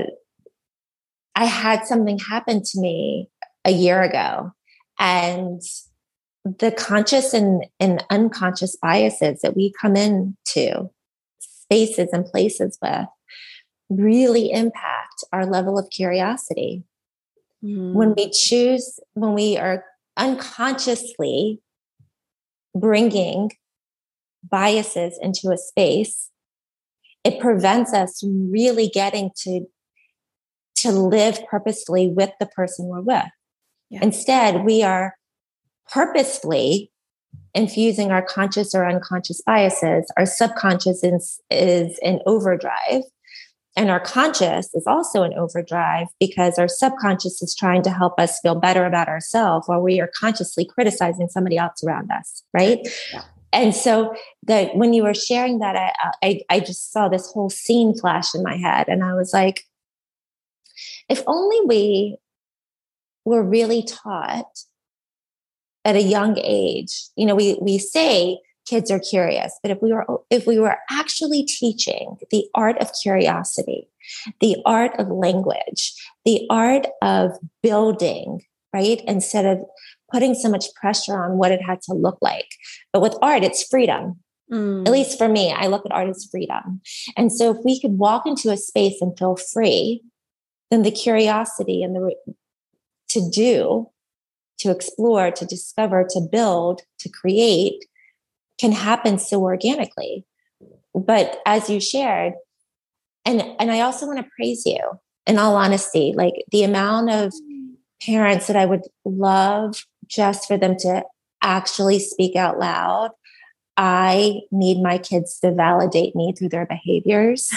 I had something happen to me a year ago, and the conscious and, and unconscious biases that we come into spaces and places with really impact our level of curiosity. Mm. When we choose, when we are unconsciously bringing biases into a space, it prevents us from really getting to, to live purposefully with the person we're with. Yeah. Instead, we are purposefully infusing our conscious or unconscious biases. Our subconscious is, is in overdrive, and our conscious is also in overdrive because our subconscious is trying to help us feel better about ourselves while we are consciously criticizing somebody else around us, right? Yeah. And so that when you were sharing that, I, I, I just saw this whole scene flash in my head, and I was like, if only we were really taught at a young age. You know, we we say kids are curious, but if we were if we were actually teaching the art of curiosity, the art of language, the art of building, right? Instead of putting so much pressure on what it had to look like. But with art, it's freedom. Mm. At least for me, I look at art as freedom. And so if we could walk into a space and feel free, then the curiosity and the to do, to explore, to discover, to build, to create can happen so organically. But as you shared, and, and I also want to praise you in all honesty, like the amount of parents that I would love just for them to actually speak out loud. I need my kids to validate me through their behaviors.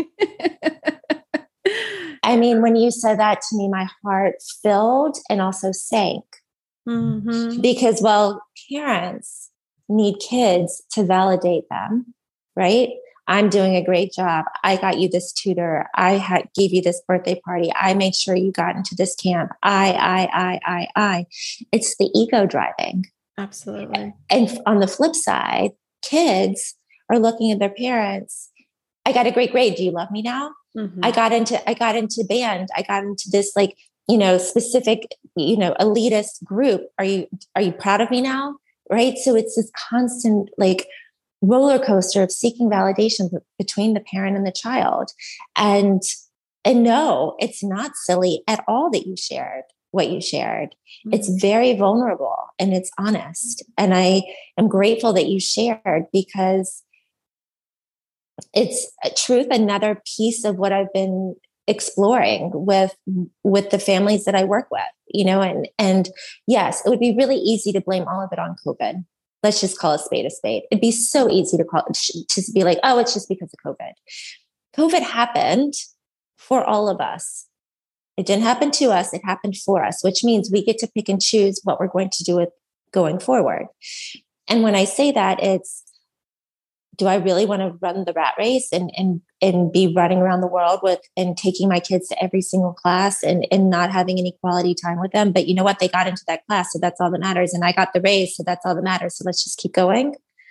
I mean, when you said that to me, my heart filled and also sank. Mm-hmm. Because, well, parents need kids to validate them, right? I'm doing a great job. I got you this tutor. I had gave you this birthday party. I made sure you got into this camp. I, I, I, I, I. It's the ego driving. Absolutely. And on the flip side, kids are looking at their parents. I got a great grade. Do you love me now? Mm-hmm. I got into, I got into band. I got into this, like, you know, specific, you know, elitist group. Are you, are you proud of me now? Right. So it's this constant, like, roller coaster of seeking validation between the parent and the child. And, and no, it's not silly at all that you shared what you shared. Mm-hmm. It's very vulnerable and it's honest. And I am grateful that you shared, because it's a truth, another piece of what I've been exploring with, with the families that I work with, you know, and, and yes, it would be really easy to blame all of it on COVID. Let's just call a spade a spade. It'd be so easy to call to be like, oh, it's just because of COVID. COVID happened for all of us. It didn't happen to us. It happened for us, which means we get to pick and choose what we're going to do with going forward. And when I say that, it's, do I really want to run the rat race and, and, and be running around the world with and taking my kids to every single class and, and not having any quality time with them? But you know what? They got into that class, so that's all that matters. And I got the raise, so that's all that matters. So let's just keep going.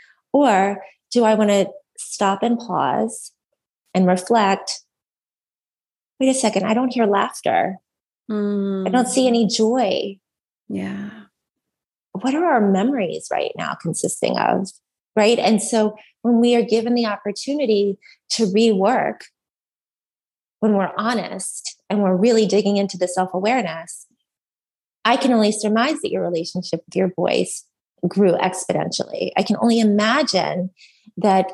Or do I want to stop and pause and reflect? Wait a second. I don't hear laughter. Mm. I don't see any joy. Yeah. What are our memories right now consisting of? Right. And so when we are given the opportunity to rework, when we're honest and we're really digging into the self-awareness, I can only surmise that your relationship with your boys grew exponentially. I can only imagine that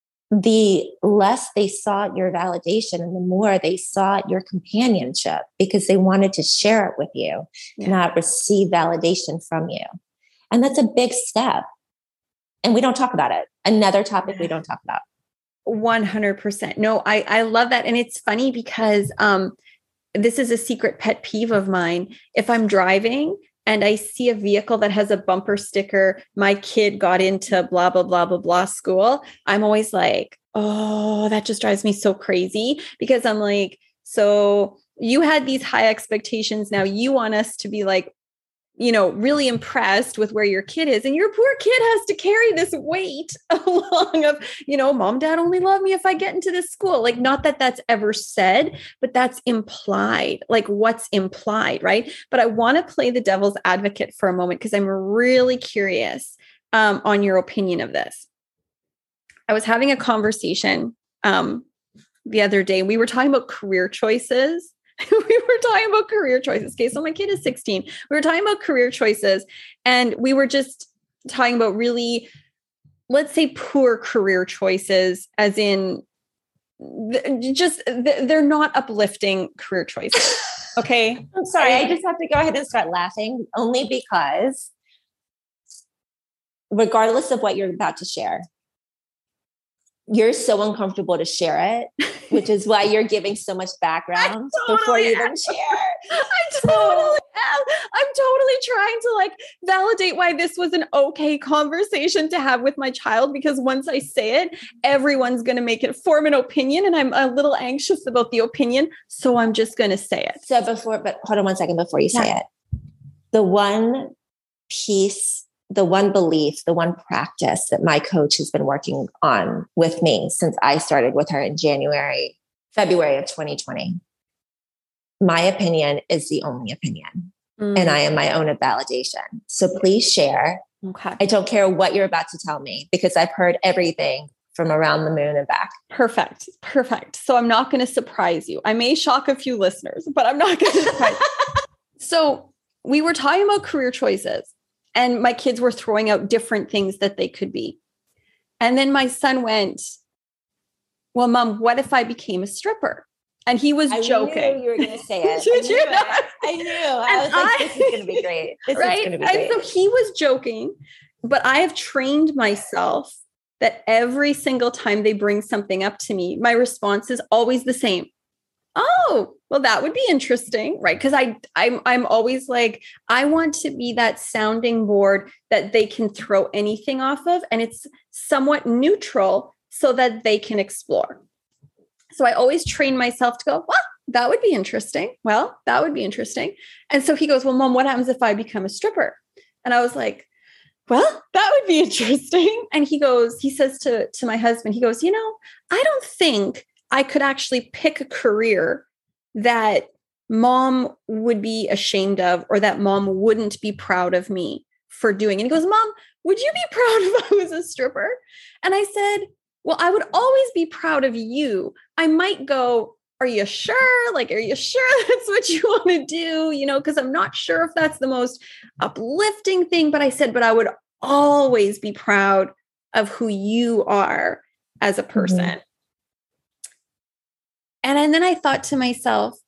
the less they sought your validation and the more they sought your companionship, because they wanted to share it with you, yeah. not receive validation from you. And that's a big step. And we don't talk about it. Another topic we don't talk about. one hundred percent. No, I, I love that. And it's funny because um, this is a secret pet peeve of mine. If I'm driving and I see a vehicle that has a bumper sticker, my kid got into blah, blah, blah, blah, blah school, I'm always like, oh, that just drives me so crazy, because I'm like, so you had these high expectations. Now you want us to be like, you know, really impressed with where your kid is. And your poor kid has to carry this weight along of, you know, mom, dad only love me if I get into this school. Like, not that that's ever said, but that's implied, like what's implied, right? But I want to play the devil's advocate for a moment, because I'm really curious um, on your opinion of this. I was having a conversation um, the other day. We were talking about career choices. We were talking about career choices. Okay, so my kid is sixteen. We were talking about career choices, and we were just talking about really, let's say, poor career choices, as in just, they're not uplifting career choices. Okay. I'm sorry. I just have to go ahead and start laughing only because regardless of what you're about to share, you're so uncomfortable to share it, which is why you're giving so much background totally before you even share. I totally am. I'm totally trying to like validate why this was an okay conversation to have with my child, because once I say it, everyone's going to make it form an opinion, and I'm a little anxious about the opinion. So I'm just going to say it. So before, but hold on one second before you say yeah. it. The one piece the one belief, the one practice that my coach has been working on with me since I started with her in January, February of twenty twenty. My opinion is the only opinion. Mm. And I am my own validation. So please share. Okay. I don't care what you're about to tell me because I've heard everything from around the moon and back. Perfect. Perfect. So I'm not going to surprise you. I may shock a few listeners, but I'm not going to surprise you. So we were talking about career choices. And my kids were throwing out different things that they could be. And then my son went, well, Mom, what if I became a stripper? And he was I joking. I knew you were going to say it. Did I knew you it. not? I knew. I and was like, I, this is going to be great. This right? is going to be and great. So he was joking, but I have trained myself that every single time they bring something up to me, my response is always the same. Oh, well, that would be interesting, right? Because I, I'm, I'm always like, I want to be that sounding board that they can throw anything off of, and it's somewhat neutral so that they can explore. So I always train myself to go, well, that would be interesting. Well, that would be interesting. And so he goes, well, Mom, what happens if I become a stripper? And I was like, well, that would be interesting. And he goes, he says to, to my husband, he goes, you know, I don't think I could actually pick a career that Mom would be ashamed of, or that Mom wouldn't be proud of me for doing. And he goes, Mom, would you be proud if I was a stripper? And I said, well, I would always be proud of you. I might go, are you sure? Like, are you sure that's what you want to do? You know, because I'm not sure if that's the most uplifting thing. But I said, but I would always be proud of who you are as a person. Mm-hmm. And, and then I thought to myself,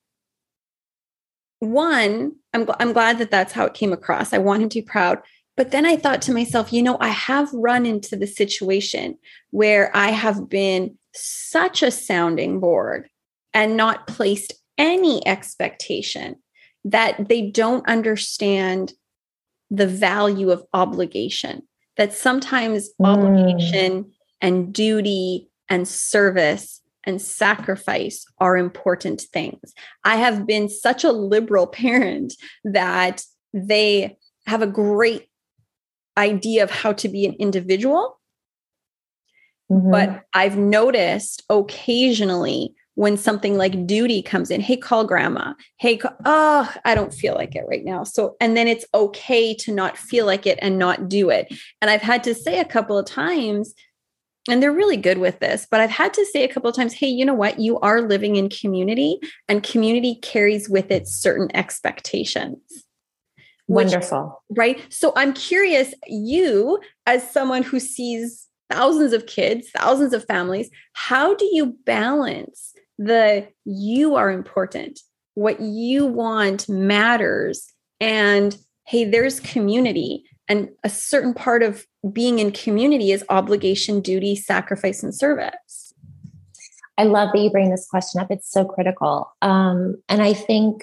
one, I'm, I'm glad that that's how it came across. I want him to be proud. But then I thought to myself, you know, I have run into the situation where I have been such a sounding board and not placed any expectation that they don't understand the value of obligation, that sometimes mm. obligation and duty and service and sacrifice are important things. I have been such a liberal parent that they have a great idea of how to be an individual. Mm-hmm. But I've noticed occasionally when something like duty comes in, hey, call grandma. Hey, call, oh, I don't feel like it right now. So, and then it's okay to not feel like it and not do it. And I've had to say a couple of times, and they're really good with this, but I've had to say a couple of times, hey, you know what? You are living in community, and community carries with it certain expectations. Wonderful. Which, right? So I'm curious, you as someone who sees thousands of kids, thousands of families, how do you balance the you are important, what you want matters, and hey, there's community, and a certain part of being in community is obligation, duty, sacrifice, and service? I love that you bring this question up. It's so critical. Um, and I think,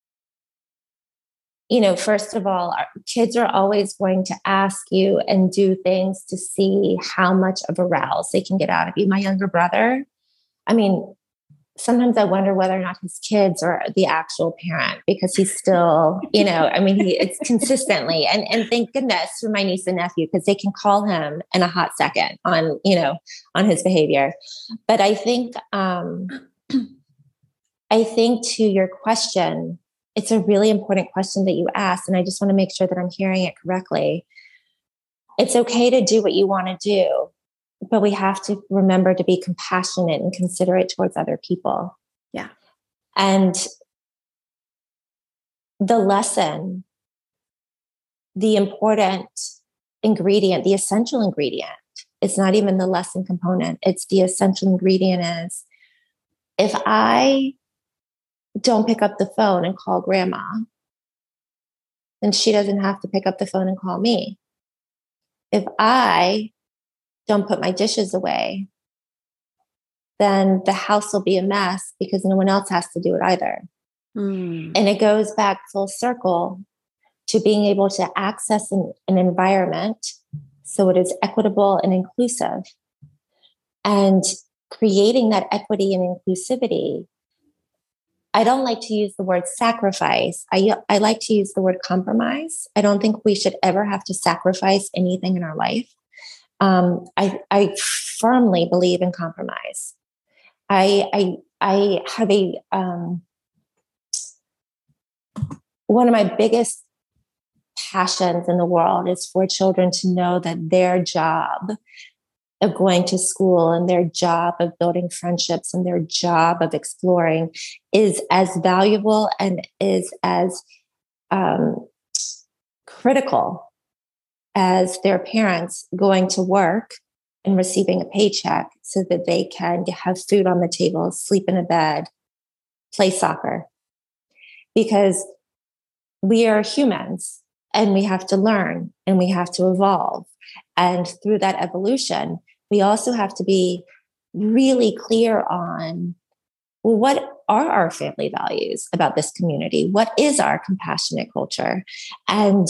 you know, first of all, our kids are always going to ask you and do things to see how much of a rouse they can get out of you. My younger brother, I mean, sometimes I wonder whether or not his kids are the actual parent, because he's still, you know, I mean, he, it's consistently, and, and thank goodness for my niece and nephew, because they can call him in a hot second on, you know, on his behavior. But I think, um, I think to your question, it's a really important question that you asked, and I just want to make sure that I'm hearing it correctly. It's okay to do what you want to do, but we have to remember to be compassionate and considerate towards other people. Yeah. And the lesson, the important ingredient, the essential ingredient, it's not even the lesson component. It's the essential ingredient is If I don't pick up the phone and call grandma, then she doesn't have to pick up the phone and call me. If I don't put my dishes away, then the house will be a mess because no one else has to do it either. Mm. And it goes back full circle to being able to access an, an environment so it is equitable and inclusive. And creating that equity and inclusivity, I don't like to use the word sacrifice. I, I like to use the word compromise. I don't think we should ever have to sacrifice anything in our life. Um, I, I firmly believe in compromise. I, I, I have a, um, one of my biggest passions in the world is for children to know that their job of going to school and their job of building friendships and their job of exploring is as valuable and is as um, critical as their parents going to work and receiving a paycheck so that they can have food on the table, sleep in a bed, play soccer. Because we are humans and we have to learn and we have to evolve. And through that evolution, we also have to be really clear on, well, what are our family values about this community? What is our compassionate culture? And,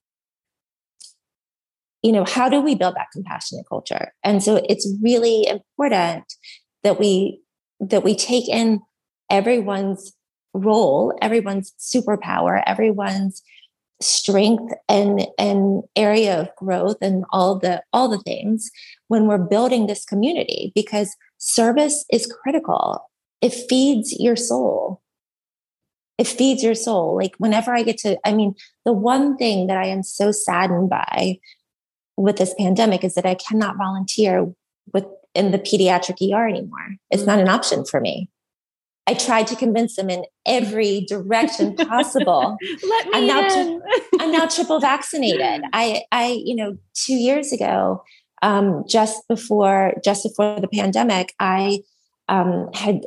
you know, how do we build that compassionate culture? And so it's really important that we, that we take in everyone's role, everyone's superpower, everyone's strength and, and area of growth and all the, all the things when we're building this community, because service is critical. It feeds your soul. It feeds your soul. Like whenever I get to, I mean, the one thing that I am so saddened by with this pandemic is that I cannot volunteer with in the pediatric E R anymore. It's mm-hmm. not an option for me. I tried to convince them in every direction possible. Let me I'm now, in. I'm now triple vaccinated. I, I, you know, two years ago, um, just before, just before the pandemic, I um, had,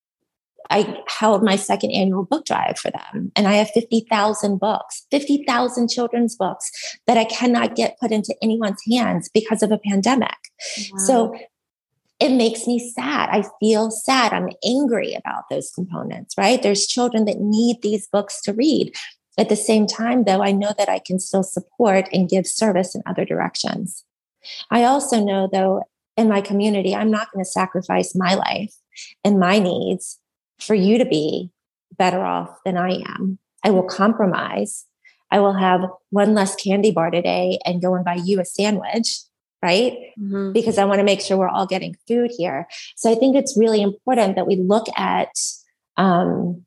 I held my second annual book drive for them, and I have fifty thousand books, fifty thousand children's books that I cannot get put into anyone's hands because of a pandemic. Wow. So it makes me sad. I feel sad. I'm angry about those components, right? There's children that need these books to read. At the same time, though, I know that I can still support and give service in other directions. I also know, though, in my community, I'm not going to sacrifice my life and my needs for you to be better off than I am. I will compromise. I will have one less candy bar today and go and buy you a sandwich, right? Mm-hmm. Because I want to make sure we're all getting food here. So I think it's really important that we look at um,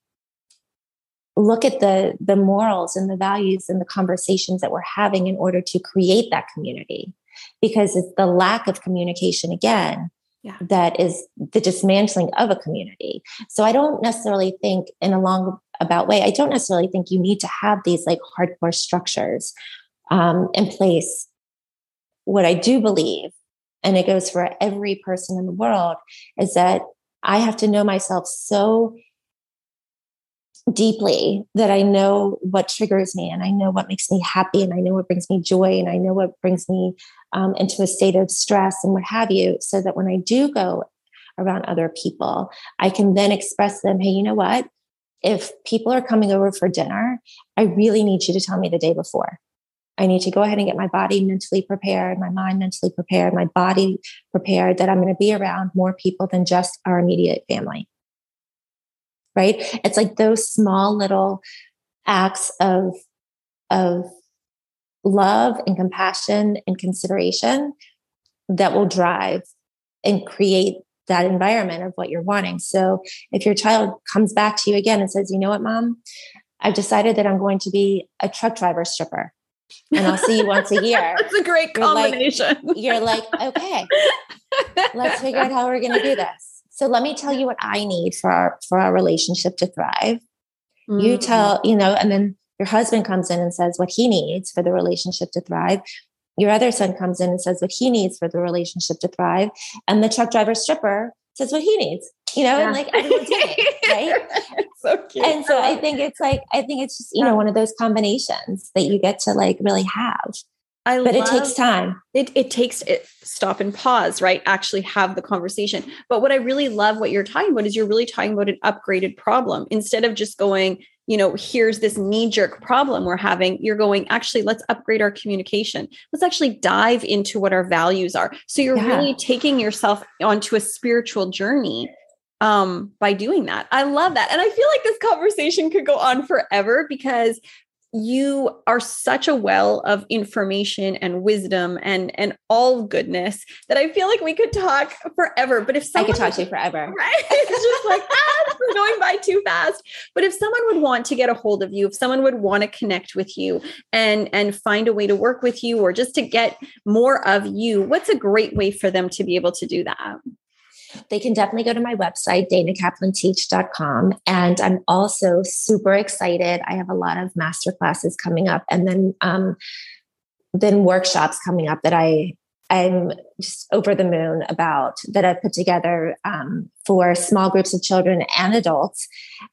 look at the the morals and the values and the conversations that we're having in order to create that community. Because it's the lack of communication again yeah. that is the dismantling of a community. So I don't necessarily think, in a long about way, I don't necessarily think you need to have these like hardcore structures um, in place. What I do believe, and it goes for every person in the world, is that I have to know myself so deeply that I know what triggers me, and I know what makes me happy, and I know what brings me joy, and I know what brings me um, into a state of stress and what have you, so that when I do go around other people, I can then express to them, hey, you know what? If people are coming over for dinner, I really need you to tell me the day before. I need to go ahead and get my body mentally prepared, my mind mentally prepared, my body prepared, that I'm going to be around more people than just our immediate family. Right? It's like those small little acts of, of love and compassion and consideration that will drive and create that environment of what you're wanting. So if your child comes back to you again and says, you know what, Mom, I've decided that I'm going to be a truck driver stripper, and I'll see you once a year. That's a great combination. You're like, you're like, okay, let's figure out how we're going to do this. So let me tell you what I need for our, for our relationship to thrive. Mm-hmm. You tell, you know, and then your husband comes in and says what he needs for the relationship to thrive. Your other son comes in and says what he needs for the relationship to thrive. And the truck driver stripper says what he needs you know, Yeah. and like everyone did it, right? So cute. And so I think it's like, I think it's just, you know, one of those combinations that you get to like really have. I but love, it takes time. It it takes it stop and pause, right? Actually have the conversation. But what I really love what you're talking about is you're really talking about an upgraded problem instead of just going, you know, here's this knee-jerk problem we're having. You're going, actually, let's upgrade our communication. Let's actually dive into what our values are. So you're Yeah. really taking yourself onto a spiritual journey um, by doing that. I love that. And I feel like this conversation could go on forever because you are such a well of information and wisdom and, and all goodness that I feel like we could talk forever. But if someone I could talk to you forever, right? It's just like, ah, this is going by too fast. But if someone would want to get a hold of you, if someone would want to connect with you and, and find a way to work with you or just to get more of you, what's a great way for them to be able to do that? They can definitely go to my website, dana kaplan teach dot com. And I'm also super excited. I have a lot of masterclasses coming up and then, um, then workshops coming up that I, I'm just over the moon about that I've put together um, for small groups of children and adults.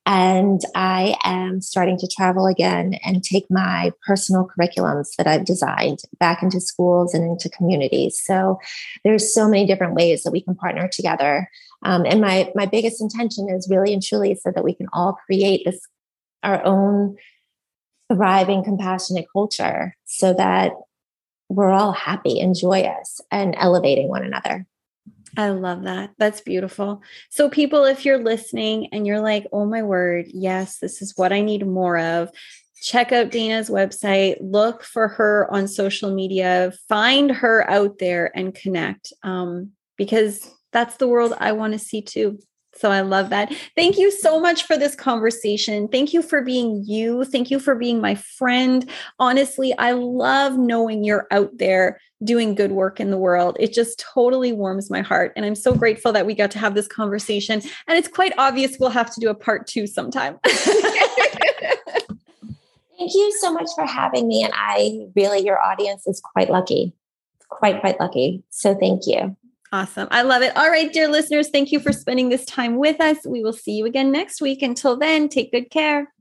And I am starting to travel again and take my personal curriculums that I've designed back into schools and into communities. So there's so many different ways that we can partner together. Um, and my, my biggest intention is really and truly so that we can all create this, our own thriving, compassionate culture so that we're all happy and joyous and elevating one another. I love that. That's beautiful. So people, if you're listening and you're like, oh my word, yes, this is what I need more of, check out Dana's website, look for her on social media, find her out there and connect um, because that's the world I want to see too. So I love that. Thank you so much for this conversation. Thank you for being you. Thank you for being my friend. Honestly, I love knowing you're out there doing good work in the world. It just totally warms my heart. And I'm so grateful that we got to have this conversation. And it's quite obvious we'll have to do a part two sometime. Thank you so much for having me. And I really, your audience is quite lucky, quite, quite lucky. So thank you. Awesome. I love it. All right, dear listeners, thank you for spending this time with us. We will see you again next week. Until then, take good care.